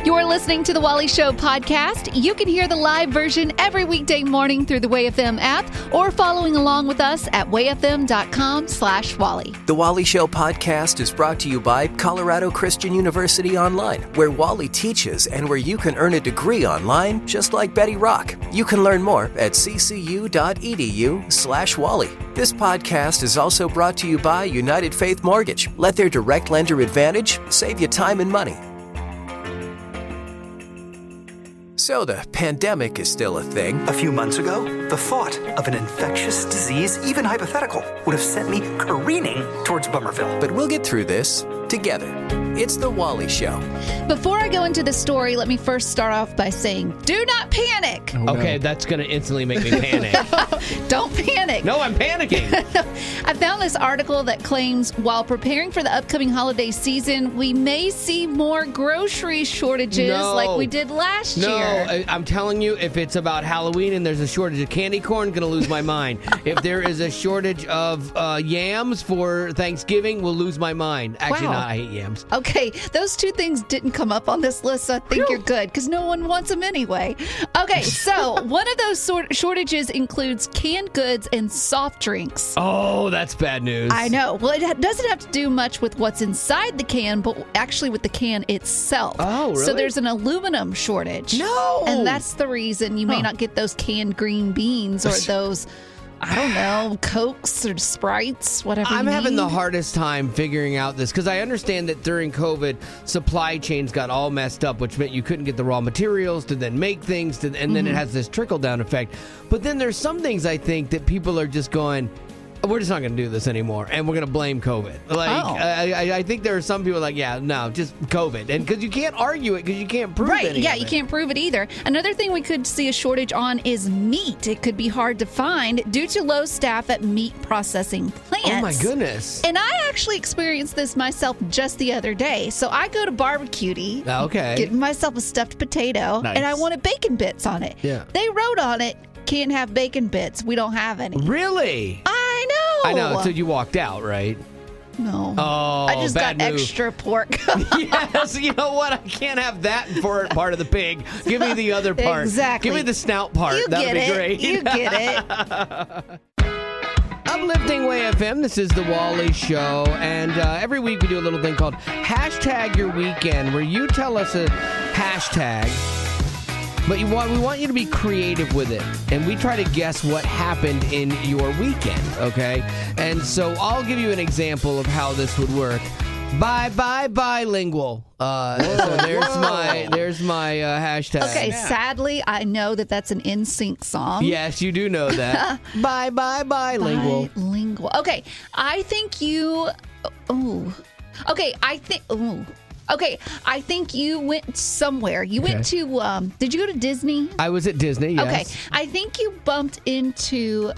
You're listening to the Wally Show podcast. You can hear the live version every weekday morning through the WayFM app or following along with us at wayfm.com/Wally. The Wally Show podcast is brought to you by Colorado Christian University Online, where Wally teaches and where you can earn a degree online just like Betty Rock. You can learn more at ccu.edu/Wally. This podcast is also brought to you by United Faith Mortgage. Let their direct lender advantage save you time and money. So the pandemic is still a thing. A few months ago, the thought of an infectious disease, even hypothetical, would have sent me careening towards Bummerville. But we'll get through this together. It's the Wally Show. Before I go into the story, let me first start off by saying, do not panic. Oh, okay, that's going to instantly make me panic. Don't panic. No, I'm panicking. I found this article that claims while preparing for the upcoming holiday season, we may see more grocery shortages like we did last year. No, I'm telling you, if it's about Halloween and there's a shortage of candy corn, going to lose my mind. If there is a shortage of yams for Thanksgiving, we'll lose my mind. Actually, Wow. not. I hate yams. Okay, those two things didn't come up on this list, so I think you're good, because no one wants them anyway. Okay, so one of those shortages includes canned goods and soft drinks. Oh, that's bad news. I know. Well, it doesn't have to do much with what's inside the can, but actually with the can itself. Oh, really? So there's an aluminum shortage. No! And that's the reason you may not get those canned green beans or those, I don't know, Cokes or Sprites, whatever I'm you having the need. hardest time figuring out this because I understand that during COVID, supply chains got all messed up, which meant you couldn't get the raw materials to then make things, and then it has this trickle-down effect. But then there's some things I think that people are just going, we're just not going to do this anymore, and we're going to blame COVID. I think there are some people like, yeah, no, just COVID. And because you can't argue it because you can't prove Right, any yeah, of you it. can't prove it either. Another thing we could see a shortage on is meat. It could be hard to find due to low staff at meat processing plants. Oh, my goodness. And I actually experienced this myself just the other day. So I go to Barbecuity, Okay. getting myself a stuffed potato, Nice. and I wanted bacon bits on it. Yeah. They wrote on it, can't have bacon bits. We don't have any. Really? I know. I know, so you walked out, right? No. Oh, I just got bad move. extra pork. Yes, you know what? I can't have that for part of the pig. Give me the other part. Exactly. Give me the snout part. You that get would be it. great. You get it. Uplifting Way FM. This is the Wally Show, and every week we do a little thing called Hashtag Your Weekend, where you tell us a hashtag, but we want you to be creative with it, and we try to guess what happened in your weekend. Okay, and so I'll give you an example of how this would work. Bilingual. So there's my hashtag. Okay, sadly, I know that that's an NSYNC song. Yes, you do know that. Bilingual. Bilingual. Okay, I think you. Oh. Okay, I think. Oh. Okay, I think you went somewhere. You went to. Did you go to Disney? I was at Disney. Yes. Okay, I think you bumped into.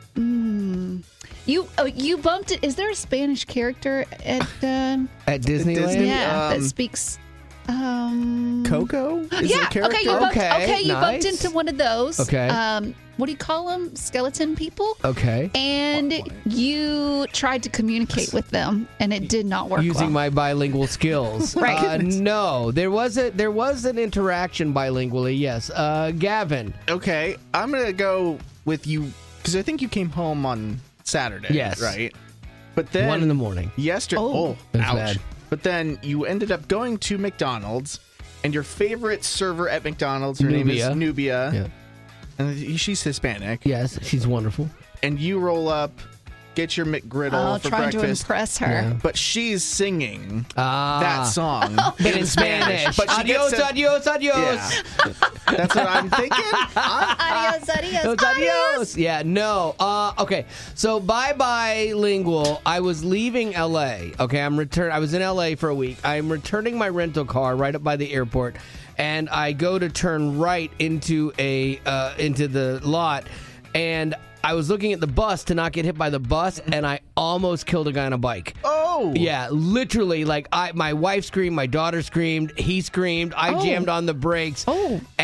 You bumped it. Is there a Spanish character at At Disneyland. Disney? that speaks? Coco? Is Yeah. it a character? Okay. You bumped. Okay, You bumped nice. into one of those. Okay. What do you call them? Skeleton people. Okay. And you tried to communicate with them, and it did not work. Using well. my bilingual skills. Right. No, there was an interaction bilingually. Yes. Gavin. Okay, I'm going to go with you because I think you came home on Saturday. Yes. Right? But then 1 a.m. yesterday. Oh. That's ouch. bad. But then you ended up going to McDonald's, and your favorite server at McDonald's, her name is Nubia. Yeah. And she's Hispanic. Yes, she's wonderful. And you roll up, get your McGriddle for trying breakfast. to impress her. Yeah. But she's singing Ah. that song But in Spanish. But she Adios, gets to- adios, adios. Yeah. That's what I'm thinking. Adios, adios, Adios. Yeah, no. Okay. So bilingual. I was leaving LA. Okay, I was in LA for a week. I'm returning my rental car right up by the airport, and I go to turn right into the lot, and I was looking at the bus to not get hit by the bus, and I almost killed a guy on a bike. Oh. Yeah, literally, like my wife screamed, my daughter screamed, he screamed, I jammed on the brakes. Oh. And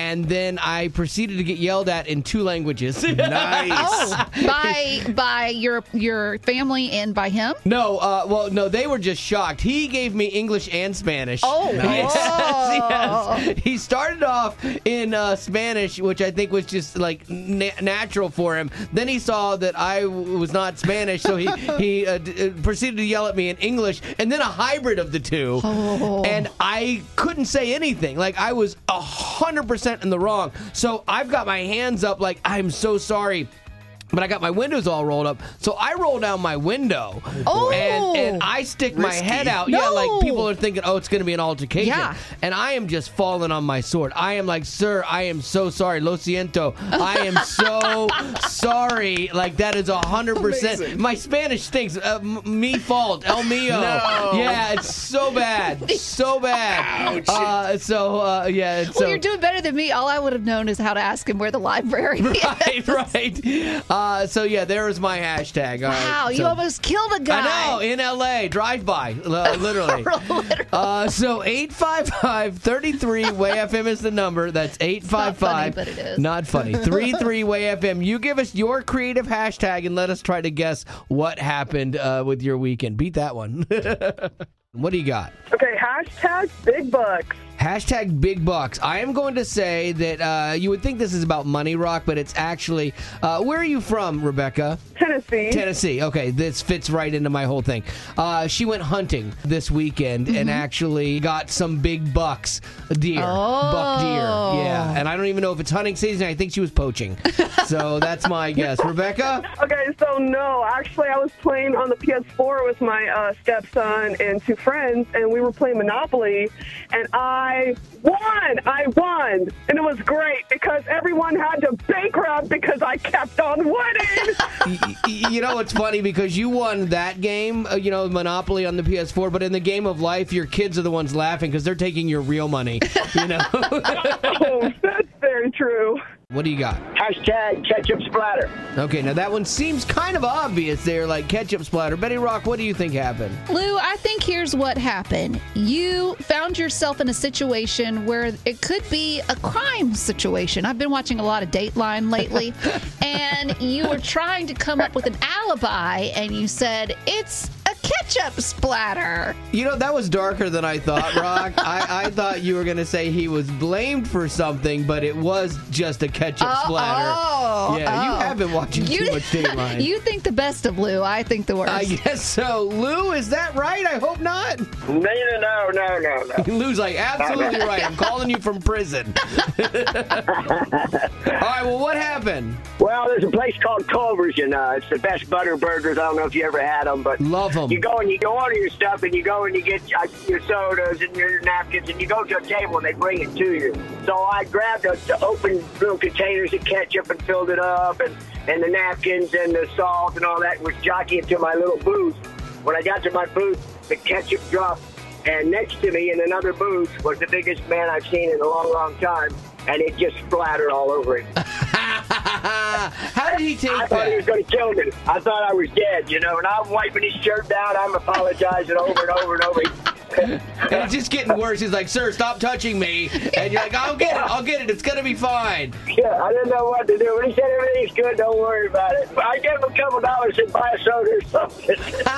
and then I proceeded to get yelled at in 2 languages. Nice. By your family and by him? No, they were just shocked. He gave me English and Spanish. Oh, Yes, oh. yes. He started off in Spanish, which I think was just like natural for him. Then he saw that I was not Spanish, so he proceeded to yell at me in English, and then a hybrid of the two. Oh. And I couldn't say anything. Like, I was 100% in the wrong. So I've got my hands up like, I'm so sorry. But I got my windows all rolled up. So I roll down my window. Oh. And I stick my head out. No. Yeah, like people are thinking, oh, it's going to be an altercation. Yeah. And I am just falling on my sword. I am like, sir, I am so sorry. Lo siento. I am so sorry. Like, that is 100%. My Spanish stinks. Me fault. El mío. No. Yeah, it's so bad. So bad. Ouch. Yeah. Well, you're doing better than me. All I would have known is how to ask him where the library is. Right. So yeah, there was my hashtag. All Wow, right, you so- almost killed a guy. I know, in LA, drive by, literally. So 855-33-WAY-FM is the number. That's 855. Not funny, but it is. Not funny. 33-WAY-FM. You give us your creative hashtag and let us try to guess what happened with your weekend. Beat that one. What do you got? Okay, hashtag big bucks. Hashtag big bucks. I am going to say that you would think this is about money, Rock, but it's actually... where are you from, Rebecca? Tennessee. Tennessee. Okay, this fits right into my whole thing. She went hunting this weekend and actually got some big bucks. Deer. Oh. Buck deer. Yeah, and I don't even know if it's hunting season. I think she was poaching. So that's my guess. Rebecca? Okay, so no, actually I was playing on the PS4 with my stepson and 2 friends, and we were playing Monopoly, and I won, and it was great because everyone had to bankrupt because I kept on winning. You know, it's funny because you won that game, Monopoly on the PS4, but in the game of life, your kids are the ones laughing because they're taking your real money, Oh, that's very true. What do you got? Hashtag ketchup splatter. Okay, now that one seems kind of obvious there, like ketchup splatter. Betty Rock, what do you think happened? Lou, I think here's what happened. You found yourself in a situation where it could be a crime situation. I've been watching a lot of Dateline lately, and you were trying to come up with an alibi, and you said, it's a ketchup splatter. That was darker than I thought, Rock. I thought you were going to say he was blamed for something, but it was just a ketchup splatter. You have been watching too much Dateline. You think the best of Lou. I think the worst. I guess so. Lou, is that right? I hope not. No. Lou's like, absolutely right. I'm calling you from prison. All right, well, what happened? Well, there's a place called Culver's, it's the best butter burgers. I don't know if you ever had them, but Love them. you go and you order your stuff, and you go and you get your sodas and your napkins, and you go to a table and they bring it to you. So I grabbed the open little containers of ketchup and filled it up, and the napkins and the salt and all that, and was jockeying to my little booth. When I got to my booth, the ketchup dropped, and next to me in another booth was the biggest man I've seen in a long, long time, and it just splattered all over him. How did he take I thought he was that? going to kill me. I thought I was dead, and I'm wiping his shirt down. I'm apologizing over and over and over. And it's just getting worse. He's like, sir, stop touching me. And you're like, I'll get it. It's going to be fine. Yeah, I didn't know what to do. When he said everything's good, don't worry about it. I gave him a couple dollars and buy a soda or something.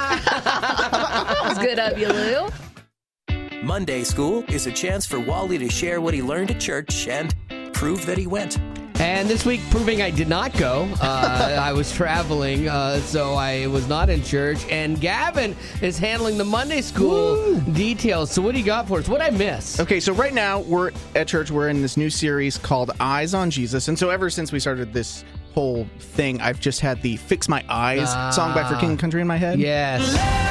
That was good of you, Lou. Monday School is a chance for Wally to share what he learned at church and prove that he went. And this week, proving I did not go. I was traveling, so I was not in church. And Gavin is handling the Monday School details. So what do you got for us? What'd I miss? Okay, so right now we're at church. We're in this new series called Eyes on Jesus. And so ever since we started this whole thing, I've just had the Fix My Eyes song by For King and Country in my head. Yes.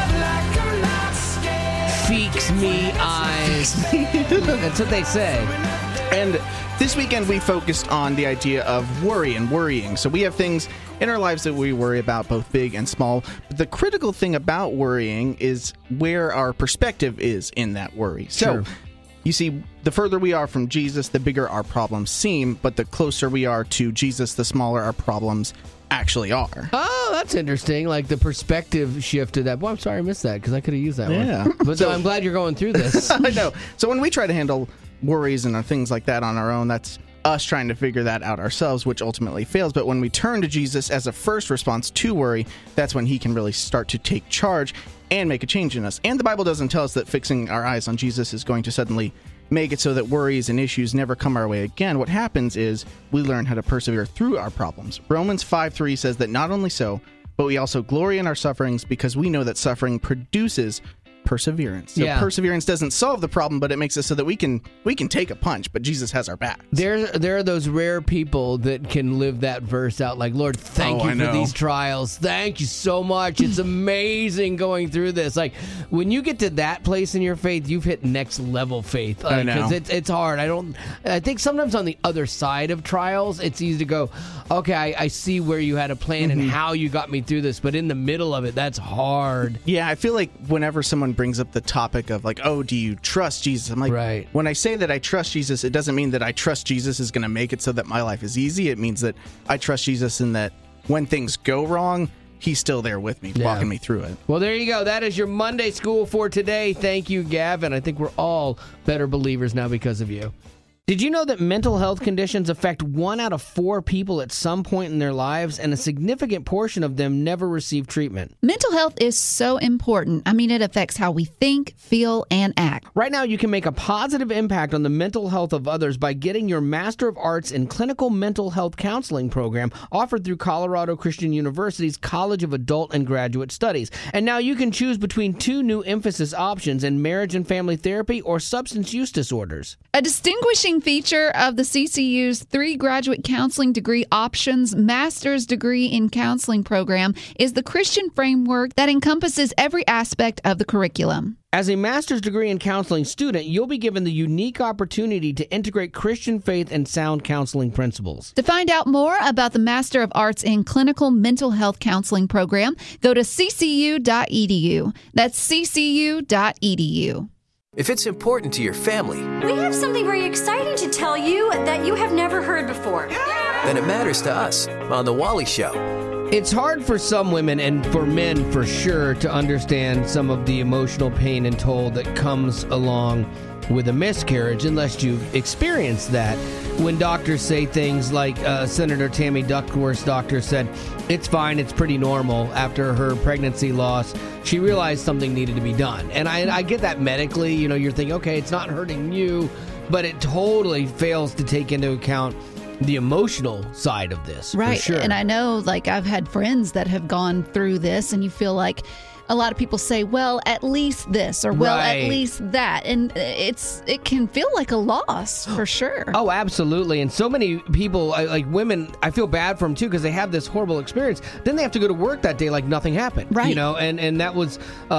Fix me eyes. That's what they say. And this weekend we focused on the idea of worry and worrying. So we have things in our lives that we worry about, both big and small. But the critical thing about worrying is where our perspective is in that worry. So, you see, the further we are from Jesus, the bigger our problems seem. But the closer we are to Jesus, the smaller our problems actually are. Oh, that's interesting. Like the perspective shift to that. Well, I'm sorry I missed that because I could have used that one. But so, I'm glad you're going through this. I know. So when we try to handle worries and things like that on our own, that's us trying to figure that out ourselves, which ultimately fails. But when we turn to Jesus as a first response to worry, that's when he can really start to take charge and make a change in us. And the Bible doesn't tell us that fixing our eyes on Jesus is going to suddenly make it so that worries and issues never come our way again. What happens is we learn how to persevere through our problems. Romans 5:3 says that not only so, but we also glory in our sufferings because we know that suffering produces perseverance. So perseverance doesn't solve the problem, but it makes it so that we can take a punch, but Jesus has our back. There are those rare people that can live that verse out like, Lord, thank you for these trials. Thank you so much. It's amazing going through this. Like, when you get to that place in your faith, you've hit next level faith. I know. Because it's hard. I think sometimes on the other side of trials, it's easy to go, okay, I see where you had a plan and how you got me through this, but in the middle of it, that's hard. Yeah, I feel like whenever someone brings up the topic of like, oh, do you trust Jesus? I'm like, when I say that I trust Jesus, it doesn't mean that I trust Jesus is going to make it so that my life is easy. It means that I trust Jesus in that when things go wrong, he's still there with me, walking me through it. Well, there you go. That is your Monday School for today. Thank you, Gavin. I think we're all better believers now because of you. Did you know that mental health conditions affect 1 out of 4 people at some point in their lives, and a significant portion of them never receive treatment? Mental health is so important. I mean, it affects how we think, feel, and act. Right now, you can make a positive impact on the mental health of others by getting your Master of Arts in Clinical Mental Health Counseling program offered through Colorado Christian University's College of Adult and Graduate Studies. And now you can choose between 2 new emphasis options in marriage and family therapy or substance use disorders. A distinguishing feature of the CCU's 3 graduate counseling degree options master's degree in counseling program is the Christian framework that encompasses every aspect of the curriculum. As a master's degree in counseling student, you'll be given the unique opportunity to integrate Christian faith and sound counseling principles. To find out more about the Master of Arts in Clinical Mental Health Counseling program, go to ccu.edu. That's ccu.edu. If it's important to your family, we have something very exciting to tell you that you have never heard before. Then it matters to us on The Wally Show. It's hard for some women, and for men for sure, to understand some of the emotional pain and toll that comes along with a miscarriage unless you've experienced that. When doctors say things like Senator Tammy Duckworth's doctor said, it's fine, it's pretty normal, after her pregnancy loss, she realized something needed to be done. And I get that medically, you're thinking, okay, it's not hurting you, but it totally fails to take into account the emotional side of this. Right. For sure. And I know, I've had friends that have gone through this, and you feel like a lot of people say, well, at least this, or well, at least that. And it can feel like a loss, for sure. Oh, absolutely. And so many people, like women, I feel bad for them too, because they have this horrible experience. Then they have to go to work that day like nothing happened. Right. And that was,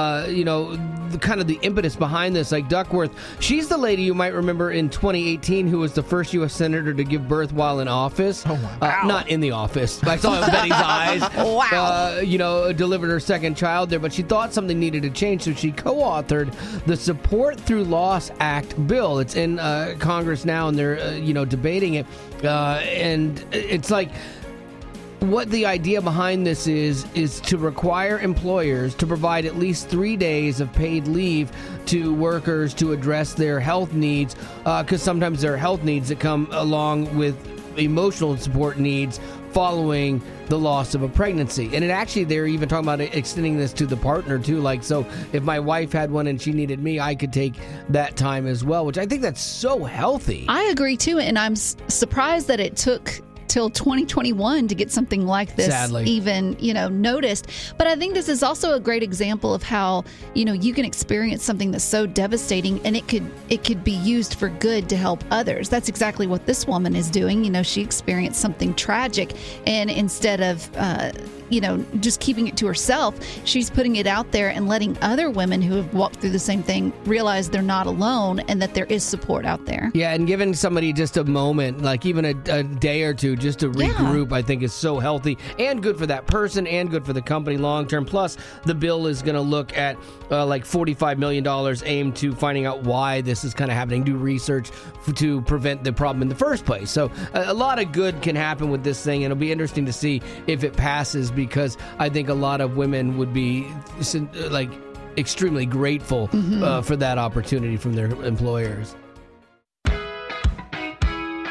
the impetus behind this. Like Duckworth, she's the lady you might remember in 2018 who was the first U.S. senator to give birth while in office. Oh, wow. Not in the office. I saw it in Betty's eyes. Wow. Delivered her second child there, but she thought something needed to change, so she co-authored the Support Through Loss Act bill. It's in Congress now, and they're debating it. And it's like, what the idea behind this is to require employers to provide at least 3 days of paid leave to workers to address their health needs, because sometimes there are health needs that come along with emotional support needs following the loss of a pregnancy. And they're even talking about extending this to the partner too. So if my wife had one and she needed me, I could take that time as well, which I think that's so healthy. I agree too. And I'm surprised that it took till 2021 to get something like this even, noticed. But I think this is also a great example of how, you can experience something that's so devastating, and it could be used for good to help others. That's exactly what this woman is doing. She experienced something tragic, and instead of just keeping it to herself, she's putting it out there and letting other women who have walked through the same thing realize they're not alone and that there is support out there. Yeah, and giving somebody just a moment, like even a day or two, just to regroup, I think is so healthy and good for that person and good for the company long term. Plus, the bill is going to look at $45 million aimed to finding out why this is kind of happening, do research to prevent the problem in the first place. So a lot of good can happen with this thing, and it'll be interesting to see if it passes, because I think a lot of women would be extremely grateful for that opportunity from their employers.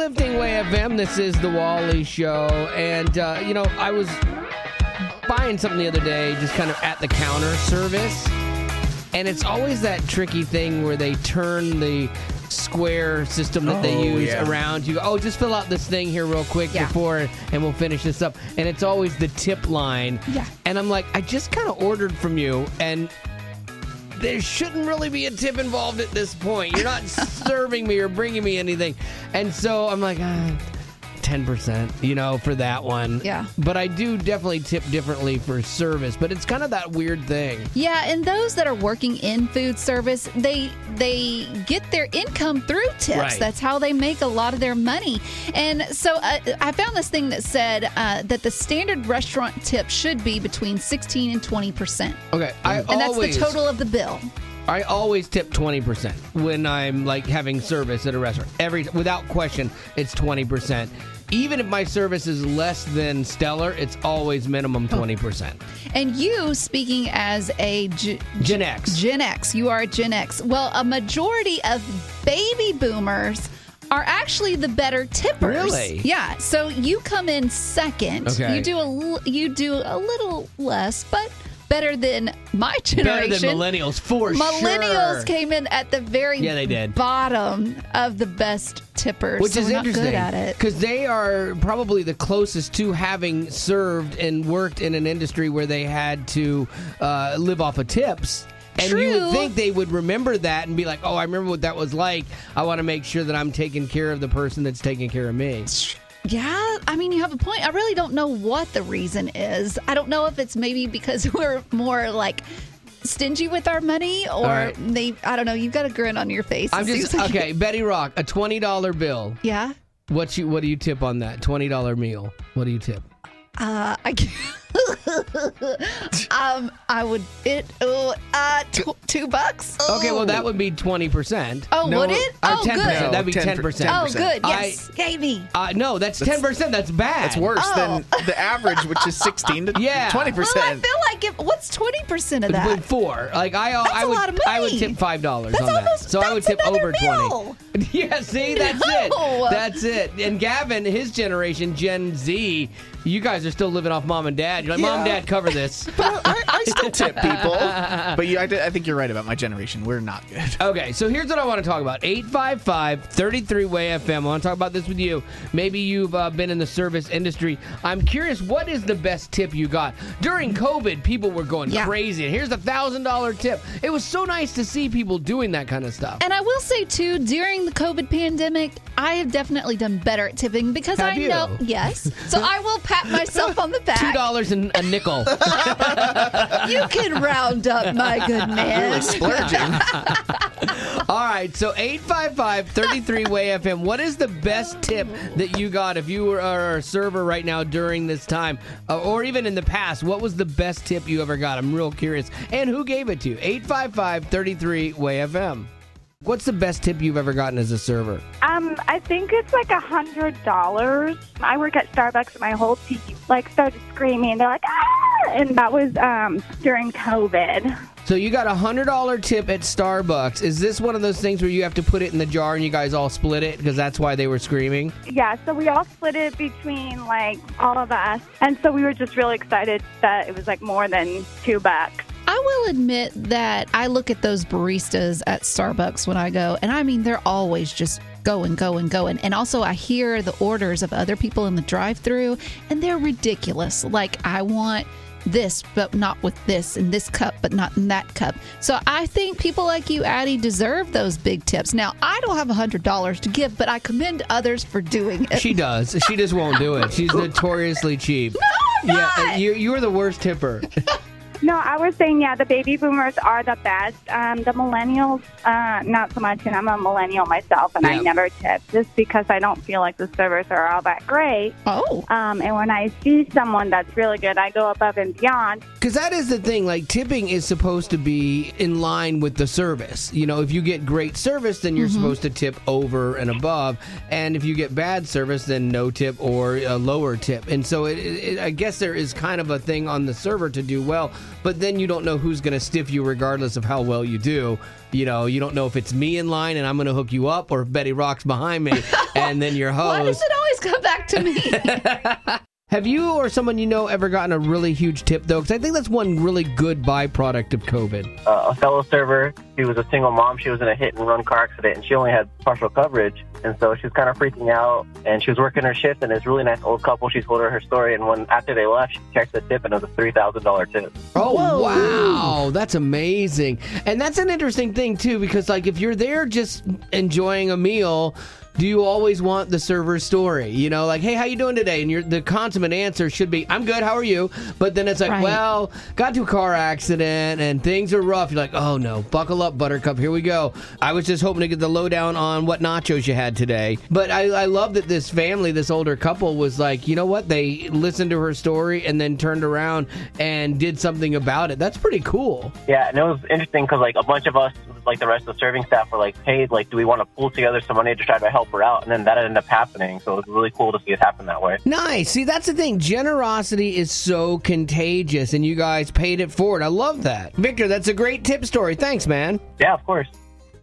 Lifting Way FM. This is the Wally Show. And, I was buying something the other day, just kind of at the counter service. And it's always that tricky thing where they turn the square system that they use around. You go, just fill out this thing here real quick before, and we'll finish this up. And it's always the tip line. Yeah. And I'm like, I just kind of ordered from you, and there shouldn't really be a tip involved at this point. You're not serving me or bringing me anything. And so I'm like, 10%, for that one. Yeah. But I do definitely tip differently for service, but it's kind of that weird thing. Yeah, and those that are working in food service, they get their income through tips. Right. That's how they make a lot of their money. And so I found this thing that said that the standard restaurant tip should be between 16 and 20%. Okay. And that's the total of the bill. I always tip 20% when I'm having service at a restaurant. Without question, it's 20%. Even if my service is less than stellar, it's always minimum 20%. And you, speaking as a Gen X. Gen X, you are a Gen X. Well, a majority of baby boomers are actually the better tippers. Really? Yeah. So you come in second. Okay. You do a little less, but better than my generation. Better than millennials, for sure. Millennials came in at the very bottom of the best tippers. Which is we're interesting. Not good at it. Because they are probably the closest to having served and worked in an industry where they had to live off of tips. And True. You would think they would remember that and be like, I remember what that was like. I want to make sure that I'm taking care of the person that's taking care of me. Yeah, I mean, you have a point. I really don't know what the reason is. I don't know if it's maybe because we're more stingy with our money, or I don't know. You've got a grin on your face. Okay, Betty Rock, a $20 bill. Yeah. What do you tip on that $20 meal? What do you tip? I can't. I would $2. Okay, well that would be 20%. Oh, would it? 10%. Good. That'd be 10%. Oh, good. Yes, gave me. No, that's 10%. That's bad. That's worse than the average, which is 16 to 20%. Well, I feel like what's 20% of that? With 4. That's a lot of money. I would tip $5 on that. So I would tip over 20. Yeah, see, that's it. That's it. And Gavin, his generation, Gen Z, you guys are still living off mom and dad. You're like, Mom and Dad, cover this. But I still tip people. But I think you're right about my generation. We're not good. Okay, so here's what I want to talk about. 855-33-WAY-FM. I want to talk about this with you. Maybe you've been in the service industry. I'm curious, what is the best tip you got? During COVID, people were going crazy. And here's a $1,000 tip. It was so nice to see people doing that kind of stuff. And I will say, too, during the COVID pandemic, I have definitely done better at tipping because Have you? know. Yes. So I will pat myself on the back. $2 and a nickel. You can round up, my good man. Really splurging. All right, so 855-33-WAY-FM. What is the best tip that you got if you are a server right now during this time, or even in the past? What was the best tip you ever got? I'm real curious. And who gave it to you? 855-33-WAY-FM. What's the best tip you've ever gotten as a server? I think it's $100. I work at Starbucks, and my whole team started screaming. They're like, ah! And that was during COVID. So you got a $100 tip at Starbucks. Is this one of those things where you have to put it in the jar and you guys all split it because that's why they were screaming? Yeah, so we all split it between all of us, and so we were just really excited that it was more than $2. I will admit that I look at those baristas at Starbucks when I go, and I mean, they're always just going. And also I hear the orders of other people in the drive-thru, and they're ridiculous. I want this, but not with this, and this cup, but not in that cup. So I think people like you, Addie, deserve those big tips. Now, I don't have $100 to give, but I commend others for doing it. She does. She just won't do it. She's notoriously cheap. No, I'm not. You're the worst tipper. No, I was saying, the baby boomers are the best. The millennials, not so much, and I'm a millennial myself, and I never tip just because I don't feel like the servers are all that great. Oh. And when I see someone that's really good, I go above and beyond. Because that is the thing, tipping is supposed to be in line with the service. If you get great service, then you're supposed to tip over and above. And if you get bad service, then no tip or a lower tip. And so I guess there is kind of a thing on the server to do well. but then you don't know who's going to stiff you regardless of how well you do. You know, you don't know if it's me in line and I'm going to hook you up, or if Betty Rock's behind me and then your host. Why does it always come back to me? Have you or someone you know ever gotten a really huge tip, though? Because I think that's one really good byproduct of COVID. A fellow server, she was a single mom. She was in a hit-and-run car accident, and she only had partial coverage. And so she was kind of freaking out, and she was working her shift, and this really nice old couple, she told her story, and after they left, she checked the tip, and it was a $3,000 tip. Oh, whoa. Wow. That's amazing. And that's an interesting thing, too, because, like, if you're there just enjoying a meal, do you always want the server's story? You know, like, hey, how you doing today? And the consummate answer should be, I'm good, how are you? But then it's like, well, got to a car accident and things are rough. You're like, oh no, buckle up, Buttercup, here we go. I was just hoping to get the lowdown on what nachos you had today. But I love that this family, this older couple, was like, you know what? They listened to her story and then turned around and did something about it. That's pretty cool. Yeah, and it was interesting because, like, a bunch of us, like the rest of the serving staff, were like, hey, like, do we want to pull together some money to try to help her out? And then that ended up happening. So it was really cool to see it happen that way. Nice. See, that's the thing. Generosity is so contagious, and you guys paid it forward. I love that. Victor, that's a great tip story. Thanks, man. Yeah, of course.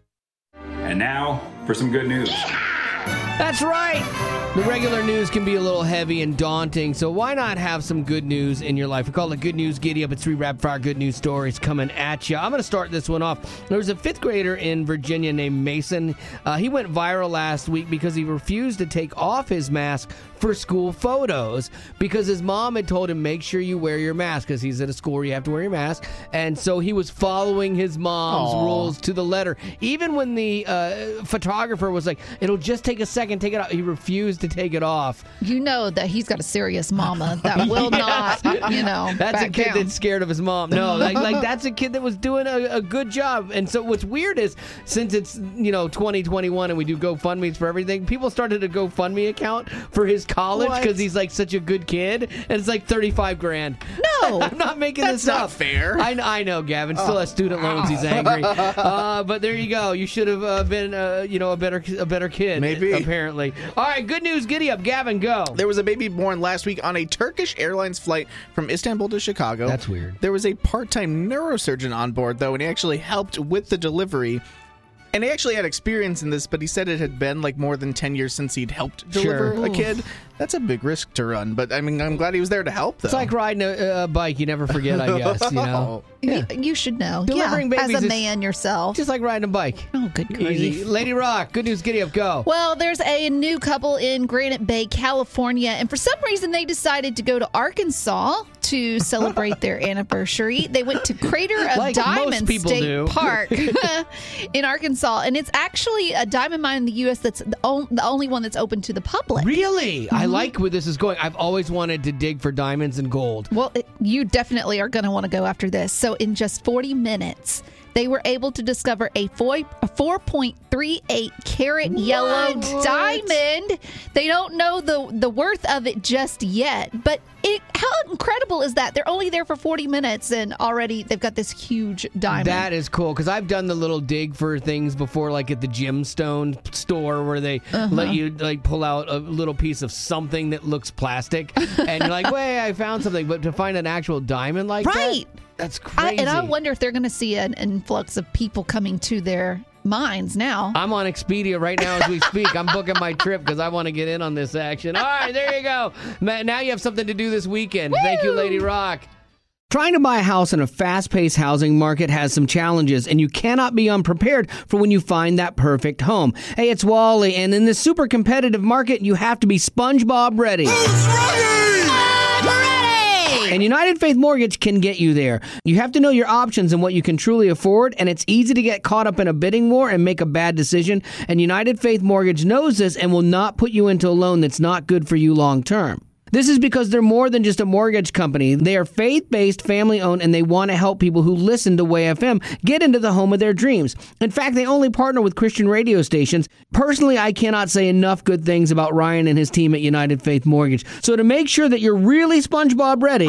And now for some good news. That's right. The regular news can be a little heavy and daunting, so why not have some good news in your life? We call it Good News Giddy Up. It's 3 rapid-fire good news stories coming at you. I'm going to start this one off. There was a 5th grader in Virginia named Mason. He went viral last week because he refused to take off his mask for school photos because his mom had told him, make sure you wear your mask, because he's at a school where you have to wear your mask. And so he was following his mom's rules to the letter. Even when the photographer was like, it'll just take a second, take it off, he refused to take it off. You know that he's got a serious mama that will not, you know, that's a kid down. that's scared of his mom. No, like that's a kid that was doing a good job. And so what's weird is, since it's, 2021 and we do GoFundMes for everything, people started a GoFundMe account for his college because he's like such a good kid, and it's like $35,000. No, I'm not making that's this up. not fair. I know, Gavin still has student loans. He's angry, but there you go. You should have been a better kid. Maybe. Apparently. All right, good news. Giddy up, Gavin. Go. There was a baby born last week on a Turkish Airlines flight from Istanbul to Chicago. That's weird. There was a part-time neurosurgeon on board, though, and he actually helped with the delivery. And he actually had experience in this, but he said it had been like more than 10 years since he'd helped deliver a kid. That's a big risk to run, but I mean, I'm glad he was there to help, though. It's like riding a bike. You never forget, I guess, you know? Yeah. You should know. Delivering babies as a man yourself. Just like riding a bike. Oh, good grief. Easy. Lady Rock, good news, giddy up, go. Well, there's a new couple in Granite Bay, California, and for some reason they decided to go to Arkansas to celebrate their anniversary. They went to Crater of Diamond State Park in Arkansas, and it's actually a diamond mine in the U.S. that's the only one that's open to the public. Really? Mm-hmm. I like where this is going. I've always wanted to dig for diamonds and gold. Well, you definitely are going to want to go after this. So in just 40 minutes, they were able to discover a 4.38 carat yellow diamond. They don't know the worth of it just yet, but how incredible is that? They're only there for 40 minutes and already they've got this huge diamond. That is cool, because I've done the little dig for things before, like at the gemstone store where they let you like pull out a little piece of something that looks plastic and you're like, wait, I found something. But to find an actual diamond like that, that's crazy. And I wonder if they're going to see an influx of people coming to their mines now. I'm on Expedia right now as we speak. I'm booking my trip because I want to get in on this action. All right, there you go. Now you have something to do this weekend. Woo! Thank you, Lady Rock. Trying to buy a house in a fast-paced housing market has some challenges, and you cannot be unprepared for when you find that perfect home. Hey, it's Wally, and in this super competitive market, you have to be SpongeBob ready. Who's ready? I'm ready! And United Faith Mortgage can get you there. You have to know your options and what you can truly afford, and it's easy to get caught up in a bidding war and make a bad decision, and United Faith Mortgage knows this and will not put you into a loan that's not good for you long term. This is because they're more than just a mortgage company. They are faith-based, family-owned, and they want to help people who listen to WayFM get into the home of their dreams. In fact, they only partner with Christian radio stations. Personally, I cannot say enough good things about Ryan and his team at United Faith Mortgage. So to make sure that you're really SpongeBob ready,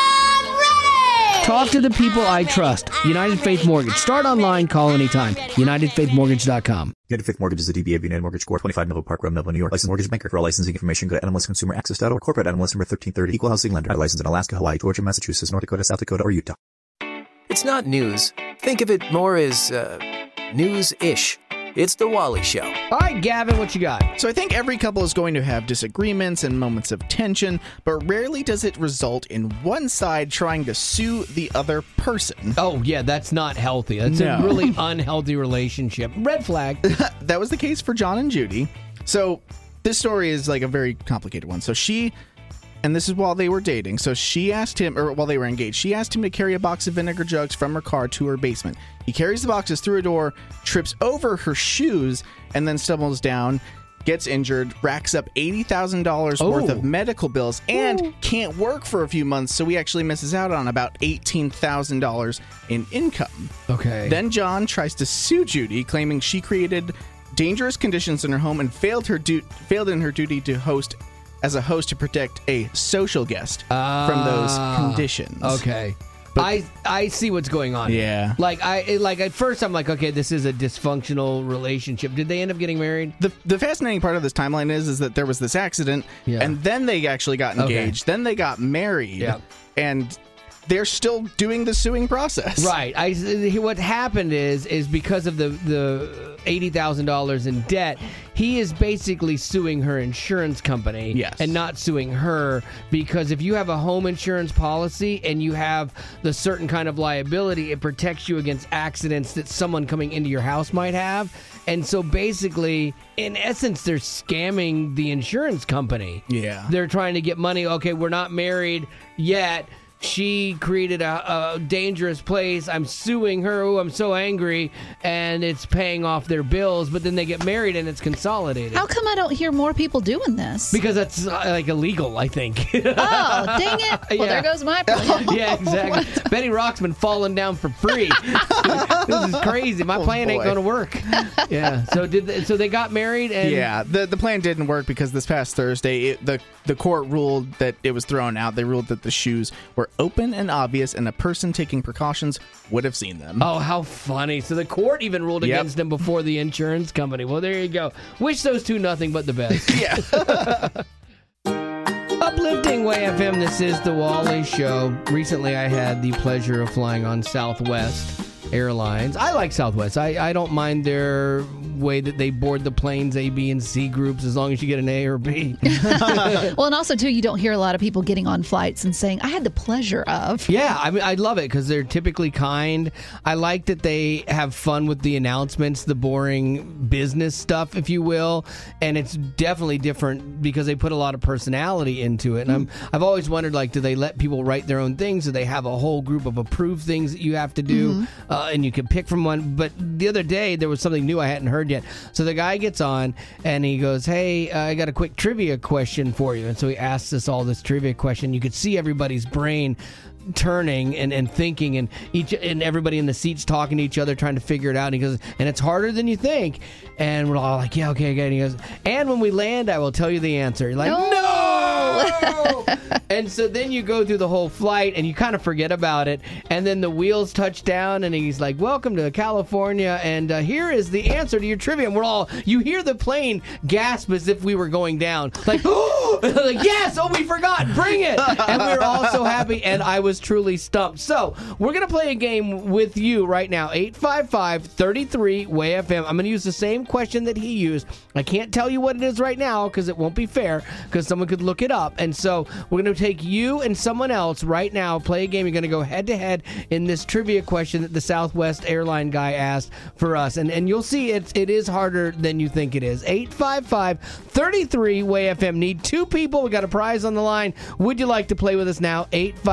talk to the people I trust. United Faith Mortgage. Start online, call anytime. UnitedFaithMortgage.com. United Faith Mortgage is a DBA of United Mortgage Corp. 25 Melville Park Road, Melville, New York. Licensed mortgage banker. For all licensing information, go to NMLSConsumerAccess.org. Corporate NMLS number 1330. Equal housing lender. Licensed in Alaska, Hawaii, Georgia, Massachusetts, North Dakota, South Dakota, or Utah. It's not news. Think of it more as news-ish. It's The Wally Show. All right, Gavin, what you got? So I think every couple is going to have disagreements and moments of tension, but rarely does it result in one side trying to sue the other person. Oh, yeah, that's not healthy. That's a really unhealthy relationship. Red flag. That was the case for John and Judy. So this story is like a very complicated one. So and this is while they were dating. So she asked him, or while they were engaged, she asked him to carry a box of vinegar jugs from her car to her basement. He carries the boxes through a door, trips over her shoes, and then stumbles down, gets injured, racks up $80,000 worth of medical bills, and can't work for a few months, so he actually misses out on about $18,000 in income. Okay. Then John tries to sue Judy, claiming she created dangerous conditions in her home and failed in her duty to host to protect a social guest from those conditions. Okay. But I see what's going on. Yeah. Like at first I'm like, okay, this is a dysfunctional relationship. Did they end up getting married? The fascinating part of this timeline is that there was this accident, and then they actually got engaged. Then they got married, and they're still doing the suing process. Right. What happened is because of the $80,000 in debt, he is basically suing her insurance company and not suing her, because if you have a home insurance policy and you have the certain kind of liability, it protects you against accidents that someone coming into your house might have. And so basically, in essence, they're scamming the insurance company. Yeah. They're trying to get money. Okay, we're not married yet. She created a dangerous place. I'm suing her. Oh, I'm so angry. And it's paying off their bills. But then they get married and it's consolidated. How come I don't hear more people doing this? Because that's like illegal, I think. Oh, dang it. Well, there goes my plan. Yeah, exactly. Betty Rock's been falling down for free. This is crazy. My plan ain't going to work. Yeah. So they got married and... Yeah. The plan didn't work because this past Thursday, the court ruled that it was thrown out. They ruled that the shoes were open and obvious, and a person taking precautions would have seen them. Oh, how funny. So the court even ruled against him before the insurance company. Well, there you go. Wish those two nothing but the best. Yeah. Uplifting Way FM, this is The Wally Show. Recently, I had the pleasure of flying on Southwest Airlines. I like Southwest. I don't mind their way that they board the planes, A, B, and C groups, as long as you get an A or B. Well, and also, too, you don't hear a lot of people getting on flights and saying, I had the pleasure of. Yeah, I mean, I love it because they're typically kind. I like that they have fun with the announcements, the boring business stuff, if you will. And it's definitely different because they put a lot of personality into it. And I've always wondered, like, do they let people write their own things? Do they have a whole group of approved things that you have to do? And you can pick from one. But the other day, there was something new I hadn't heard yet. So the guy gets on and he goes, hey, I got a quick trivia question for you. And so he asks us all this trivia question. You could see everybody's brain turning and thinking, and everybody in the seats talking to each other, trying to figure it out. And he goes, and it's harder than you think. And we're all like, yeah, okay. And he goes, and when we land, I will tell you the answer. You're like, no! And so then you go through the whole flight and you kind of forget about it. And then the wheels touch down and he's like, welcome to California. And here is the answer to your trivia. And you hear the plane gasp as if we were going down. Like, oh, like, yes, oh, we forgot, bring it. And we were all so happy. And I was truly stumped. So we're going to play a game with you right now. 855-33-WAY-FM. I'm going to use the same question that he used. I can't tell you what it is right now because it won't be fair, because someone could look it up. And so we're going to take you and someone else right now, play a game. You're going to go head-to-head in this trivia question that the Southwest airline guy asked for us. And you'll see it is harder than you think it is. 855-33-WAY-FM. Need two people. We got a prize on the line. Would you like to play with us now?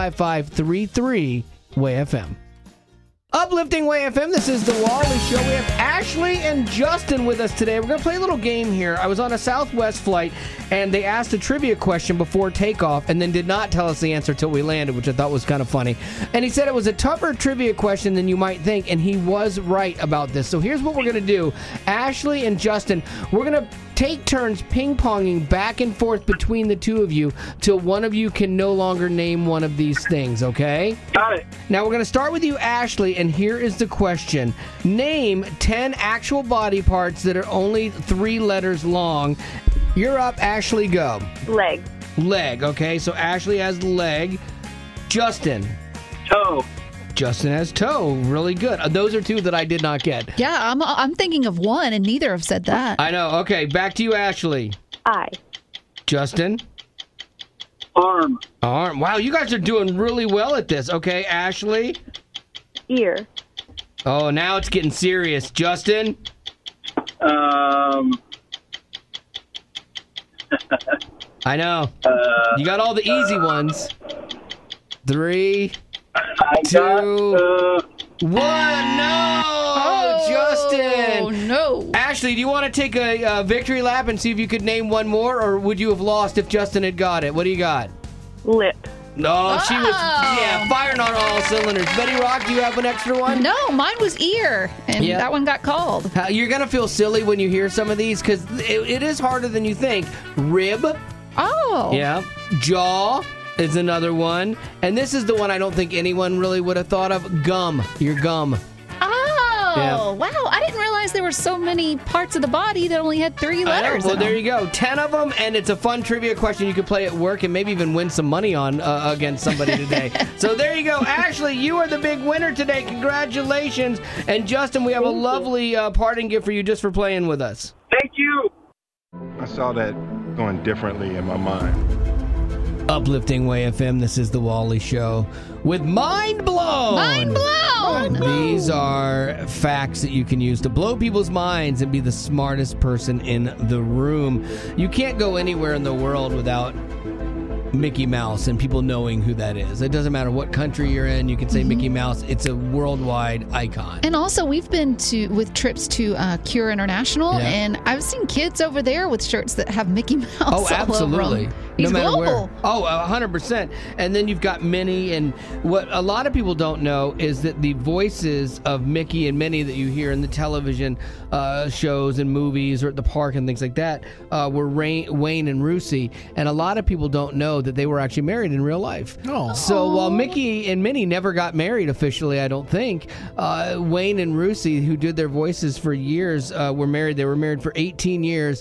855-33-WAY-FM. Uplifting Way FM, this is The Wally Show. We have Ashley and Justin with us today. We're going to play a little game here. I was on a Southwest flight, and they asked a trivia question before takeoff and then did not tell us the answer till we landed, which I thought was kind of funny. And he said it was a tougher trivia question than you might think, and he was right about this. So here's what we're going to do. Ashley and Justin, we're going to take turns ping-ponging back and forth between the two of you till one of you can no longer name one of these things, okay? Got it. Now, we're going to start with you, Ashley, and here is the question. Name 10 actual body parts that are only 3 letters long. You're up, Ashley, go. Leg. Leg, okay? So Ashley has leg. Justin. Toe. Justin has toe. Really good. Those are two that I did not get. Yeah, I'm thinking of one, and neither have said that. I know. Okay, back to you, Ashley. Eye. Justin? Arm. Wow, you guys are doing really well at this. Okay, Ashley? Ear. Oh, now it's getting serious. Justin? I know. You got all the easy ones. 3, 2, 1. No! Justin! Oh, no. Ashley, do you want to take a victory lap and see if you could name one more, or would you have lost if Justin had got it? What do you got? Lip. No, she was, firing on all cylinders. Betty Rock, do you have an extra one? No, mine was ear, and that one got called. You're going to feel silly when you hear some of these, because it is harder than you think. Rib. Oh. Yeah. Jaw is another one. And this is the one I don't think anyone really would have thought of. Gum. Your gum. Oh, wow. I didn't realize there were so many parts of the body that only had 3 letters. Well, there you go. 10 of them, and it's a fun trivia question you could play at work and maybe even win some money on against somebody today. So there you go. Ashley, you are the big winner today. Congratulations. And Justin, we have a lovely parting gift for you just for playing with us. Thank you. I saw that going differently in my mind. Uplifting Way FM, this is The Wally Show with Mind Blown. Mind blown! These are facts that you can use to blow people's minds and be the smartest person in the room. You can't go anywhere in the world without Mickey Mouse and people knowing who that is. It doesn't matter what country you're in, you can say Mickey Mouse. It's a worldwide icon. And also, we've been with trips to Cure International, and I've seen kids over there with shirts that have Mickey Mouse all absolutely. over them. He's no matter global. Where. Oh, 100%. And then you've got Minnie, and what a lot of people don't know is that the voices of Mickey and Minnie that you hear in the television shows and movies or at the park and things like that were Wayne and Russi. And a lot of people don't know that they were actually married in real life. Oh. So while Mickey and Minnie never got married officially, I don't think, Wayne and Russi, who did their voices for years, were married. They were married for 18 years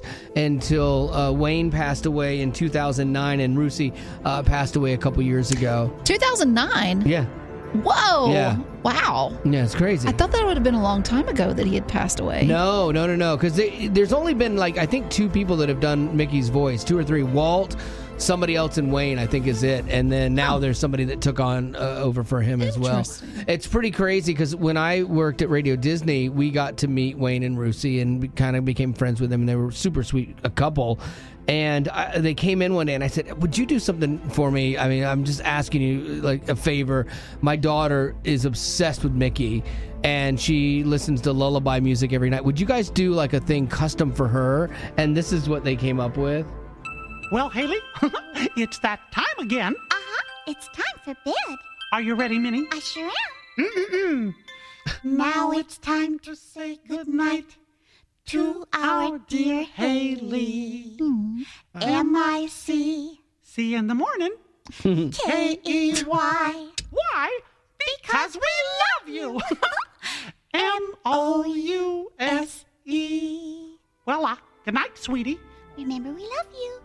until Wayne passed away in 2009 and Russi passed away a couple years ago. 2009? Yeah. Whoa. Yeah. Wow. Yeah, it's crazy. I thought that would have been a long time ago that he had passed away. No. Because there's only been, I think 2 people that have done Mickey's voice. 2 or 3. Walt, somebody else, and Wayne, I think, is it. And then now there's somebody that took on over for him as well. It's pretty crazy because when I worked at Radio Disney, we got to meet Wayne and Russi and we kind of became friends with them. And they were super sweet, a couple. And they came in one day and I said, would you do something for me? I mean, I'm just asking you a favor. My daughter is obsessed with Mickey and she listens to lullaby music every night. Would you guys do a thing custom for her? And this is what they came up with. Well, Haley, it's that time again. It's time for bed. Are you ready, Minnie? I sure am. Now it's time to say goodnight to our dear Haley. M-I-C. See you in the morning. K-E-Y. Why? Because we love you. M-O-U-S-E. Well, good night, sweetie. Remember, we love you.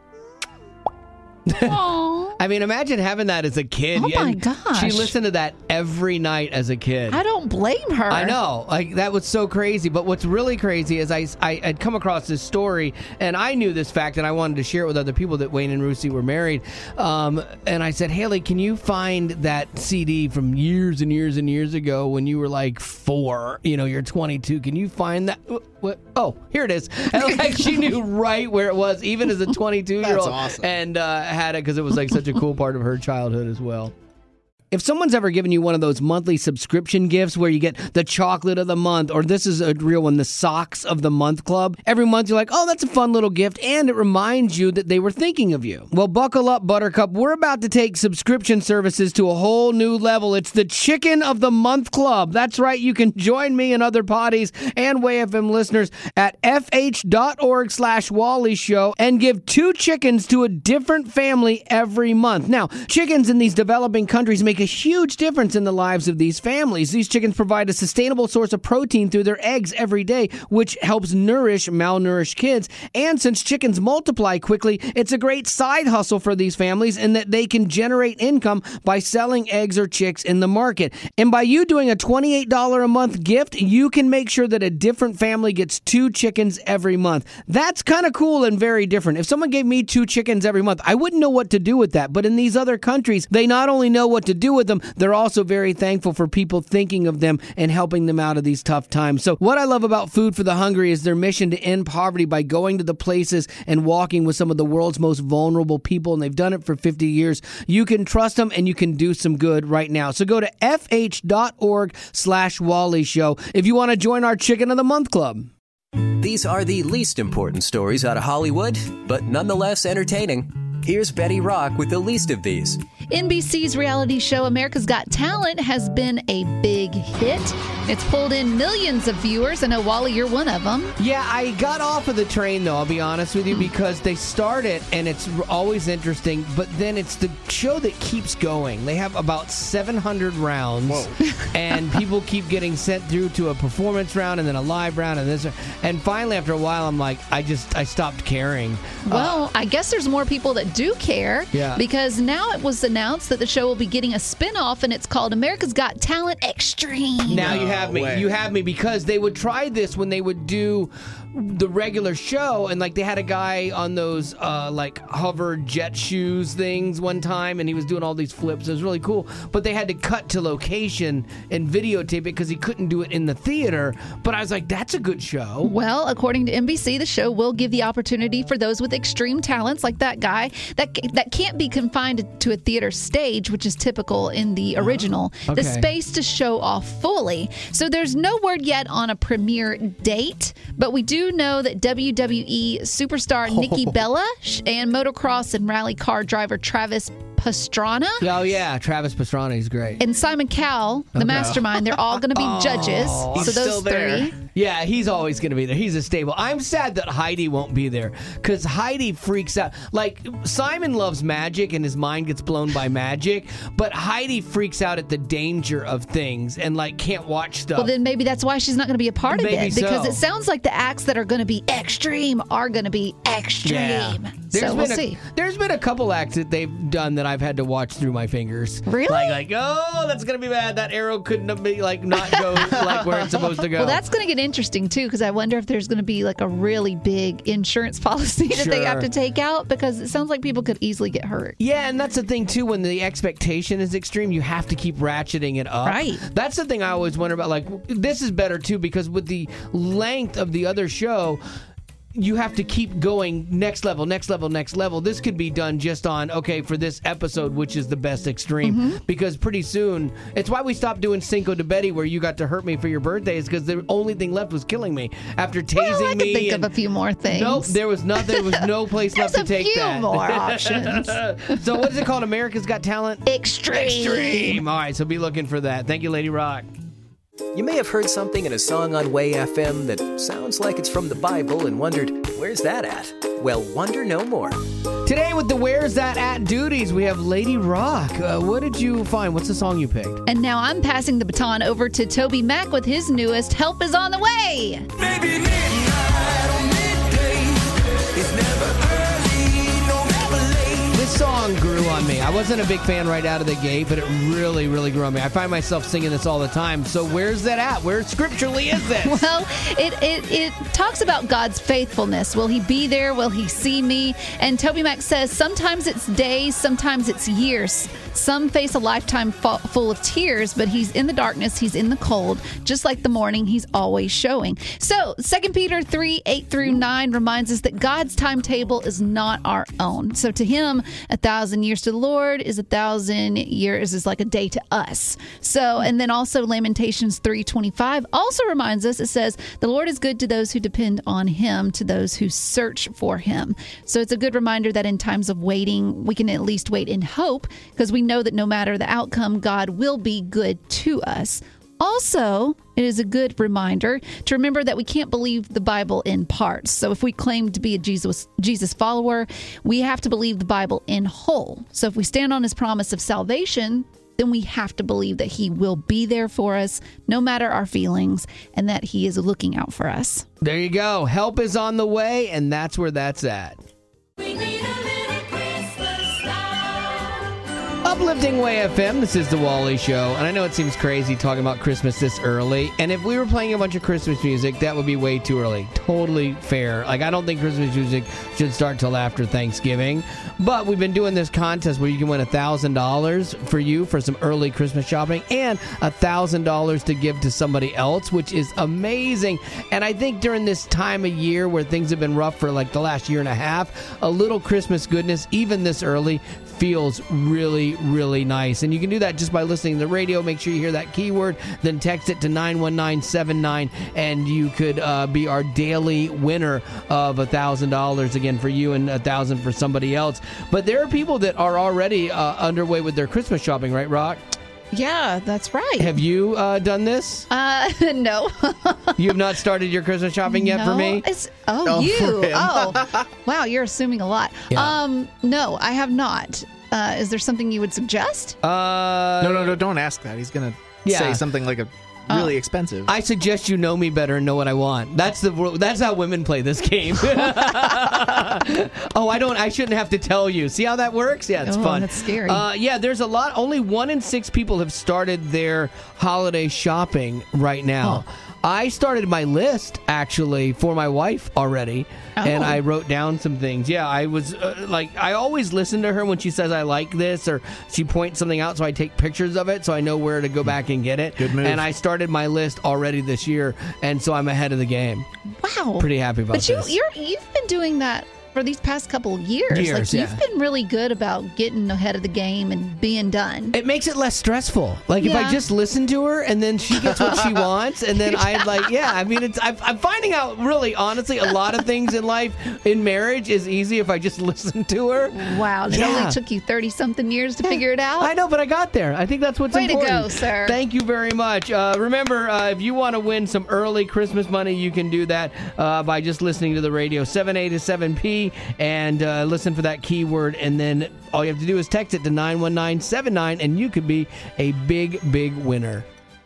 I mean, imagine having that as a kid. Oh, my gosh. She listened to that every night as a kid. I don't blame her. I know. That was so crazy. But what's really crazy is I'd come across this story, and I knew this fact, and I wanted to share it with other people that Wayne and Russi were married. And I said, Haley, can you find that CD from years and years and years ago when you were 4? You're 22. Can you find that? What? Oh, here it is. And she knew right where it was, even as a 22-year-old. That's awesome. And had it because it was such a cool part of her childhood as well. If someone's ever given you one of those monthly subscription gifts where you get the chocolate of the month, or this is a real one, the socks of the month club, every month you're like, oh, that's a fun little gift, and it reminds you that they were thinking of you. Well, buckle up, Buttercup. We're about to take subscription services to a whole new level. It's the Chicken of the Month Club. That's right. You can join me and other potties and Way FM listeners at fh.org/Wally Show and give 2 chickens to a different family every month. Now, chickens in these developing countries make make a huge difference in the lives of these families. These chickens provide a sustainable source of protein through their eggs every day, which helps nourish malnourished kids. And since chickens multiply quickly, it's a great side hustle for these families in that they can generate income by selling eggs or chicks in the market. And by you doing a $28 a month gift, you can make sure that a different family gets 2 chickens every month. That's kind of cool and very different. If someone gave me 2 chickens every month, I wouldn't know what to do with that. But in these other countries, they not only know what to do with them, they're also very thankful for people thinking of them and helping them out of these tough times. So what I love about Food for the Hungry is their mission to end poverty by going to the places and walking with some of the world's most vulnerable people, and they've done it for 50 years. You can trust them and you can do some good right now. So go to fh.org/Wally Show if you want to join our Chicken of the Month Club. These are the least important stories out of Hollywood, but nonetheless entertaining. Here's Betty Rock with the least of these. NBC's reality show America's Got Talent has been a big hit. It's pulled in millions of viewers. I know, Wally, you're one of them. Yeah, I got off of the train, though, I'll be honest with you, because they start it, and it's always interesting, but then it's the show that keeps going. They have about 700 rounds, and people keep getting sent through to a performance round and then a live round, and this. And finally, after a while, I'm like, I stopped caring. Well, I guess there's more people that do care, because now it was announced that the show will be getting a spin-off, and it's called America's Got Talent Extreme. Now you have me. You have me, because they would try this when they would do the regular show, and like they had a guy on those like hover jet shoes things one time, and he was doing all these flips. It was really cool, but they had to cut to location and videotape it because he couldn't do it in the theater. But I was like, that's a good show. Well, according to NBC, the show will give the opportunity for those with extreme talents like that guy that can't be confined to a theater stage, which is typical in the original, the space to show off fully. So there's no word yet on a premiere date, but we do know that WWE superstar Nikki Bella and motocross and rally car driver Travis Pastrana. Oh, yeah. Travis Pastrana, he's great. And Simon Cowell, the mastermind, they're all going to be judges. So those 3. Yeah, he's always going to be there. He's a staple. I'm sad that Heidi won't be there, because Heidi freaks out. Like, Simon loves magic and his mind gets blown by magic, but Heidi freaks out at the danger of things and, like, can't watch stuff. Well, then maybe that's why she's not going to be a part of it, because it sounds like the acts that are going to be extreme are going to be extreme. Yeah. So we'll see. There's been a couple acts that they've done that I've had to watch through my fingers. Really? Like, oh, that's going to be bad. That arrow couldn't be, like, not go like where it's supposed to go. Well, that's going to get interesting, too, because I wonder if there's going to be, like, a really big insurance policy that they have to take out, because it sounds like people could easily get hurt. Yeah, and that's the thing, too. When the expectation is extreme, you have to keep ratcheting it up. Right. That's the thing I always wonder about. Like, this is better, too, because with the length of the other show, you have to keep going next level, next level, next level. This could be done just on, okay, for this episode, which is the best extreme. Because pretty soon, it's why we stopped doing Cinco de Betty, where you got to hurt me for your birthdays, because the only thing left was killing me. After tasing me. I could think of a few more things. Nope, there was nothing. There was no place left to take that. There's a few more options. So what is it called? America's Got Talent? Extreme. All right, so be looking for that. Thank you, Lady Rock. You may have heard something in a song on Way FM that sounds like it's from the Bible and wondered, where's that at? Well, wonder no more. Today with the Where's That At duties, we have Lady Rock. What did you find? What's the song you picked? And now I'm passing the baton over to Toby Mac with his newest Help Is On The Way. Maybe midnight or midday, it's never early, no never late. This song grew on me. I wasn't a big fan right out of the gate, but it really, really grew on me. I find myself singing this all the time. So where's that at? Where scripturally is this? Well, it talks about God's faithfulness. Will he be there? Will he see me? And Toby Mac says sometimes it's days, sometimes it's years. Some face a lifetime full of tears, but he's in the darkness, he's in the cold. Just like the morning, he's always showing. So 2 Peter 3:8-9 reminds us that God's timetable is not our own. So to him, 1,000 years to the Lord is 1,000 years is like a day to us. So, and then also Lamentations 3:25 also reminds us, it says, the Lord is good to those who depend on him, to those who search for him. So it's a good reminder that in times of waiting, we can at least wait in hope, because we know that no matter the outcome, God will be good to us. Also, it is a good reminder to remember that we can't believe the Bible in parts. So if we claim to be a Jesus follower, we have to believe the Bible in whole. So if we stand on his promise of salvation, then we have to believe that he will be there for us no matter our feelings and that he is looking out for us. There you go. Help is on the way, and that's where that's at. Uplifting Way FM, this is The Wally Show, and I know it seems crazy talking about Christmas this early, and if we were playing a bunch of Christmas music, that would be way too early. Totally fair. Like, I don't think Christmas music should start till after Thanksgiving, but we've been doing this contest where you can win $1,000 for you for some early Christmas shopping and $1,000 to give to somebody else, which is amazing. And I think during this time of year where things have been rough for like the last year and a half, a little Christmas goodness, even this early, feels really, really nice. And you can do that just by listening to the radio. Make sure you hear that keyword, then text it to 91979, and you could be our daily winner of $1,000 again for you and $1,000 for somebody else. But there are people that are already underway with their Christmas shopping, right, Rock? Yeah, that's right. Have you done this? No. You have not started your Christmas shopping yet for me? You. Oh, wow, you're assuming a lot. Yeah. No, I have not. Is there something you would suggest? No, don't ask that. He's going to say something like really expensive. I suggest you know me better and know what I want. That's how women play this game. I shouldn't have to tell you. See how that works? Yeah, it's fun. That's scary. There's a lot. Only 1 in 6 people have started their holiday shopping right now. Oh. I started my list, actually, for my wife already, and I wrote down some things. Yeah, I was, I always listen to her when she says I like this, or she points something out, so I take pictures of it, so I know where to go back and get it. Good move. And I started my list already this year, and so I'm ahead of the game. Wow. Pretty happy about this. But you've been doing that for these past couple of years. You've been really good about getting ahead of the game and being done. It makes it less stressful. If I just listen to her and then she gets what she wants, and then I'm finding out, really, honestly, a lot of things in life, in marriage, is easy if I just listen to her. Wow. It only took you 30-something years to figure it out? I know, but I got there. I think that's what's important. Way to go, sir. Thank you very much. Remember, if you want to win some early Christmas money, you can do that by just listening to the radio, 7A to 7P. And listen for that keyword, and then all you have to do is text it to 91979, and you could be a big, big winner.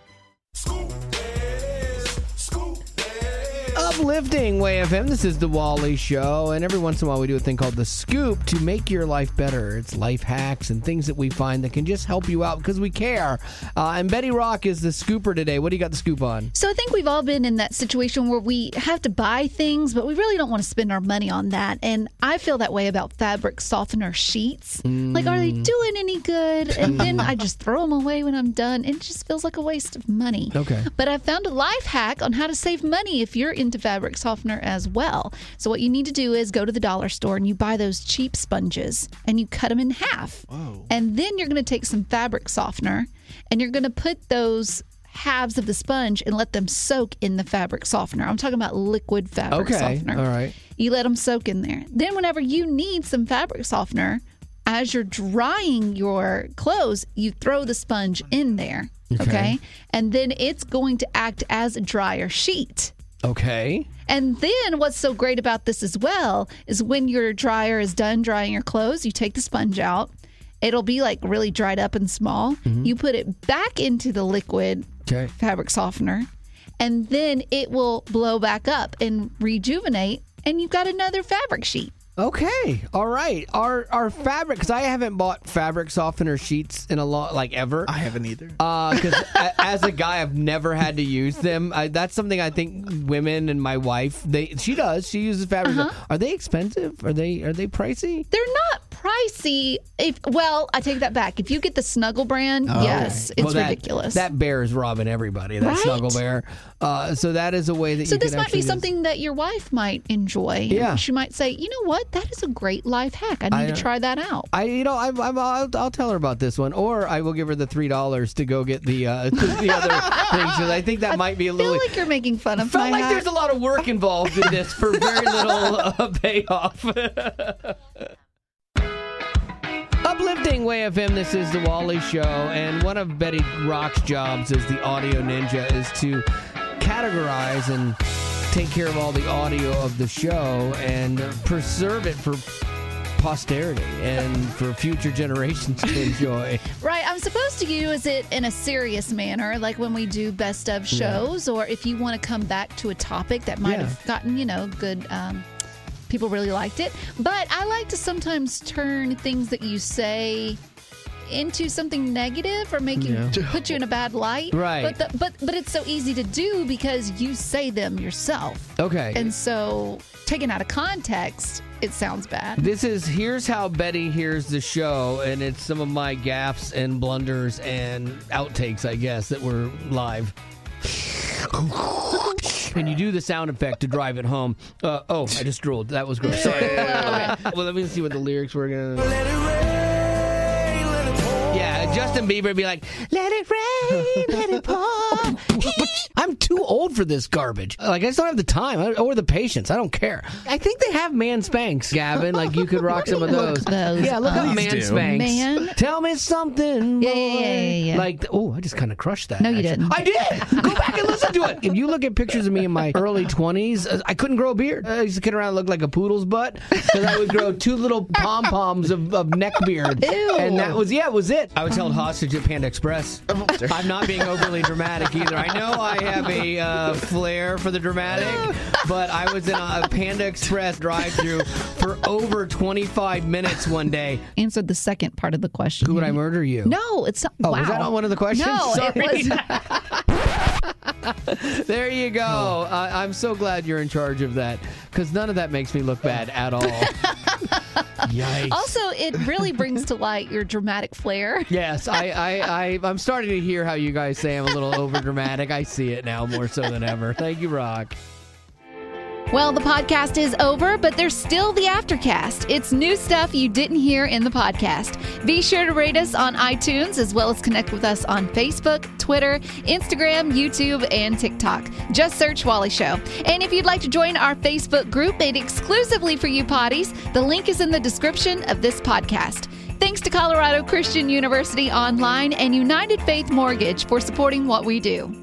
Uplifting Way FM, this is The Wally Show, and every once in a while we do a thing called The Scoop to make your life better. It's life hacks and things that we find that can just help you out because we care. And Betty Rock is the scooper today. What do you got the scoop on? So I think we've all been in that situation where we have to buy things, but we really don't want to spend our money on that. And I feel that way about fabric softener sheets. Like, are they doing any good? And then I just throw them away when I'm done. It just feels like a waste of money. Okay. But I found a life hack on how to save money if you're into fabric softener as well. So what you need to do is go to the dollar store and you buy those cheap sponges and you cut them in half. Whoa. And then you're going to take some fabric softener and you're going to put those halves of the sponge and let them soak in the fabric softener. I'm talking about liquid fabric softener. All right. You let them soak in there. Then whenever you need some fabric softener, as you're drying your clothes, you throw the sponge in there. Okay. And then it's going to act as a dryer sheet. Okay. And then what's so great about this as well is when your dryer is done drying your clothes, you take the sponge out. It'll be like really dried up and small. Mm-hmm. You put it back into the liquid fabric softener, and then it will blow back up and rejuvenate, and you've got another fabric sheet. Okay, all right. Our fabric, because I haven't bought fabric softener sheets in a lot, like ever. I haven't either. Because as a guy, I've never had to use them. That's something I think women and my wife, she does. She uses fabric. Are they expensive? Are they pricey? They're not pricey. I take that back. If you get the Snuggle brand, yes, it's ridiculous. That bear is robbing everybody. That Snuggle bear. So that is a way that. So you this could might be actually something that your wife might enjoy. Yeah. She might say, you know what? That is a great life hack. I need to try that out. I'll tell her about this one, or I will give her the $3 to go get the other things. Because I think that might be a little. I feel like you're making fun of felt my like hack. there's a lot of work involved in this for very little payoff. Uplifting Way FM, this is The Wally Show, and one of Betty Rock's jobs as the audio ninja is to categorize and take care of all the audio of the show and preserve it for posterity and for future generations to enjoy. Right. I'm supposed to use it in a serious manner, like when we do best of shows, or if you want to come back to a topic that might have gotten, good, people really liked it. But I like to sometimes turn things that you say into something negative or make you put you in a bad light. Right. But it's so easy to do because you say them yourself. Okay. And so taken out of context, it sounds bad. Here's how Betty hears the show, and it's some of my gaffes and blunders and outtakes, I guess, that were live. And you do the sound effect to drive it home. I just drooled. That was gross. Sorry. Okay. Well, let me see what the lyrics were going to... Yeah, Justin Bieber would be like, let it rain, let it pour. I'm too old for this garbage. I just don't have the time or the patience. I don't care. I think they have man spanks, Gavin. Like, you could rock some of those. Yeah, look up man spanks. Man? Tell me something more. Yeah. Like, I just kind of crushed that. No, you didn't. I did. Go back and listen to it. If you look at pictures of me in my early 20s, I couldn't grow a beard. I used to kid around and look like a poodle's butt because I would grow 2 little pom-poms of neck beard. Ew. And that was it. I was held hostage at Panda Express. I'm not being overly dramatic either. I know I have a flair for the dramatic, but I was in a Panda Express drive-thru for over 25 minutes one day. Answered the second part of the question. Who would I murder you? No, it's not. Oh, wow. was that not one of the questions? No, Sorry. it was. There you go. I'm so glad you're in charge of that because none of that makes me look bad at all. Yikes. Also, it really brings to light your dramatic flair. Yes, I'm starting to hear how you guys say I'm a little over dramatic. I see it now more so than ever. Thank you, Rock. Well, the podcast is over, but there's still the Aftercast. It's new stuff you didn't hear in the podcast. Be sure to rate us on iTunes, as well as connect with us on Facebook, Twitter, Instagram, YouTube, and TikTok. Just search Wally Show. And if you'd like to join our Facebook group made exclusively for you potties, the link is in the description of this podcast. Thanks to Colorado Christian University Online and United Faith Mortgage for supporting what we do.